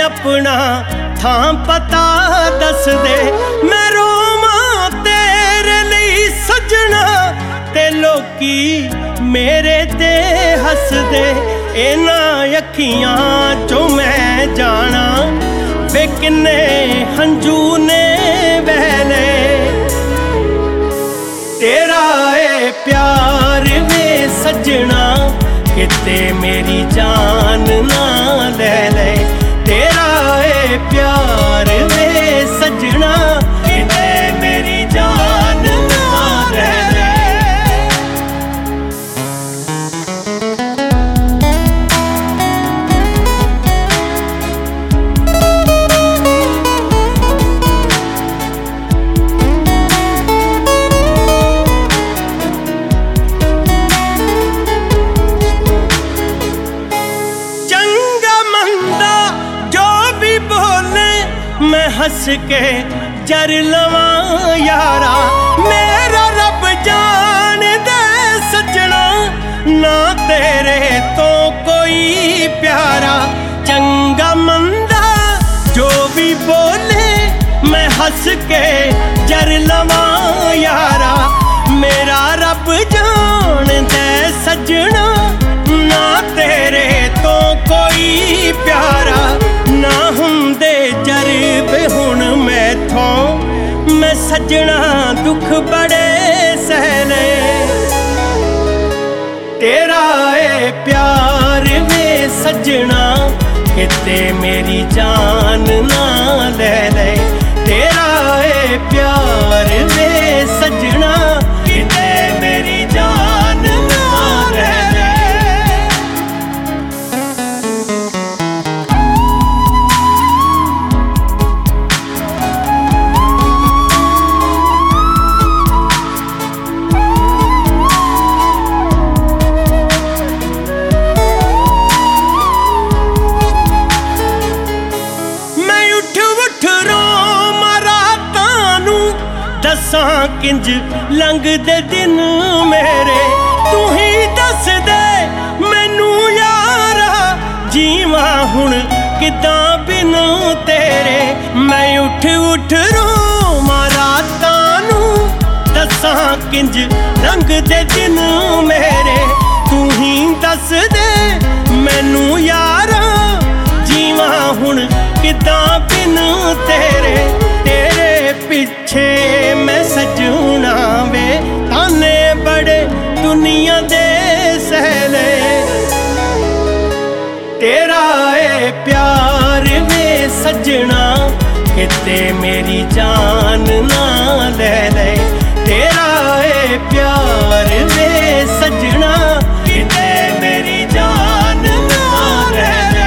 अपना थां पता दस दे। मैं रोवां तेरे लिए सजना ते लोकी मेरे ते हस दे। इन्हां अखियां चों मैं जाना वे किन्ने हंजू ने बहने। तेरा ए प्यार वे सजना किते मेरी जान ना ले ले। तेरा ए प्यार वे सजना किते मेरी जान ना ले ले। मैं हंस के जर लवां यारा। मेरा रब जान दे सजना ना तेरे तो कोई प्यारा। चंगा मंदा जो भी बोले मैं हंस के जर लवां यारा। मेरा रब जान दे सजना ना तेरे तो कोई प्यारा। ना हुंदे जरबे हुण मैथों मैं सजना दुख बड़े सहले। तेरा ए प्यार वे सजना किते मेरी जान ना ले ले। तेरा ए प्यार वे सजना किते मेरी जान ना ले ले। दसां किंज लंघदे दिन मेरे तू ही दस दे मैनू यारा। जीवां हुण किदां बिन तेरे। मैं उठ उठ रोवां रातां नू दसां किंज लंघदे दिन मेरे तू ही दस दे मैनू यारा। जीवां हुण किदां बिन तेरे। तेरे पिछे मैं सजना वे ताने बड़े दुनिया दे सहले। तेरा ए प्यार वे सजना किते मेरी जान ना ले ले। तेरा ए प्यार वे सजना किते मेरी जान ना ले ले।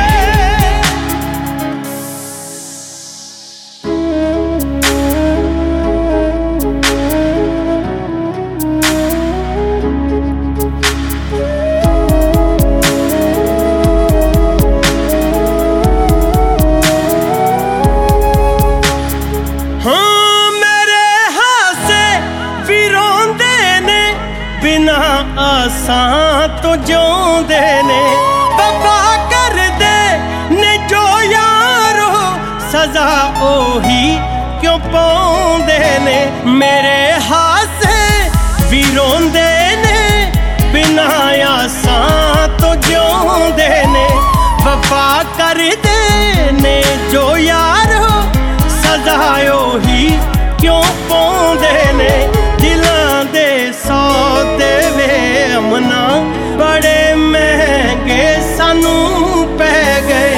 आसां तो जिउंदे ने वफा कर दे ने जो यारो। सजा ओही क्यों पाउंदे ने मेरे हासे भी रोंदे ने। बिना आसां तो जिउंदे ने वफा कर दे ने जो यारो। सजा ओही क्यों पाउंदे ने। दिलां दे सौदे वे अमना बड़े महंगे सानू पै गए।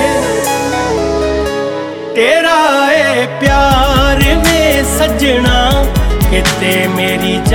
तेरा ए प्यार वे सजना किते मेरी